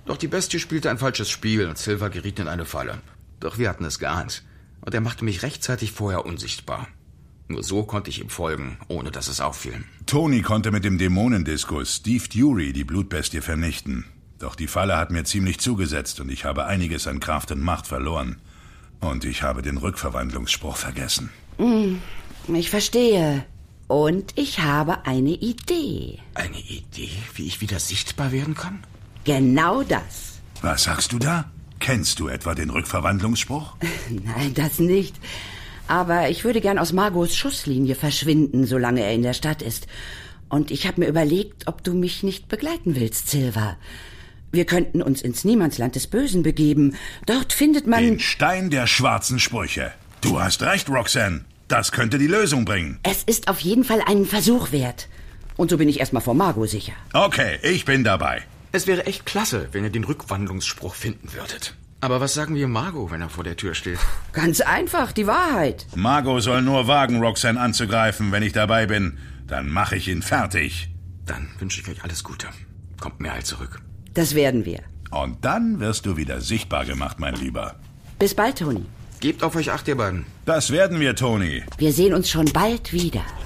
Doch die Bestie spielte ein falsches Spiel und Silver geriet in eine Falle. Doch wir hatten es geahnt. Und er machte mich rechtzeitig vorher unsichtbar. Nur so konnte ich ihm folgen, ohne dass es auffiel. Tony konnte mit dem Dämonendiskus Steve Dury die Blutbestie vernichten. Doch die Falle hat mir ziemlich zugesetzt und ich habe einiges an Kraft und Macht verloren. Und ich habe den Rückverwandlungsspruch vergessen. Ich verstehe. Und ich habe eine Idee. Eine Idee, wie ich wieder sichtbar werden kann? Genau das. Was sagst du da? Kennst du etwa den Rückverwandlungsspruch? Nein, das nicht. Aber ich würde gern aus Margos Schusslinie verschwinden, solange er in der Stadt ist. Und ich habe mir überlegt, ob du mich nicht begleiten willst, Silver. Wir könnten uns ins Niemandsland des Bösen begeben. Dort findet man... Den Stein der schwarzen Sprüche. Du hast recht, Roxanne. Das könnte die Lösung bringen. Es ist auf jeden Fall einen Versuch wert. Und so bin ich erstmal vor Margot sicher. Okay, ich bin dabei. Es wäre echt klasse, wenn ihr den Rückwandlungsspruch finden würdet. Aber was sagen wir Margot, wenn er vor der Tür steht? Ganz einfach, die Wahrheit. Margot soll nur wagen, Roxanne anzugreifen, wenn ich dabei bin. Dann mache ich ihn fertig. Dann wünsche ich euch alles Gute. Kommt mir heil zurück. Das werden wir. Und dann wirst du wieder sichtbar gemacht, mein Lieber. Bis bald, Tony. Gebt auf euch Acht, ihr beiden. Das werden wir, Tony. Wir sehen uns schon bald wieder.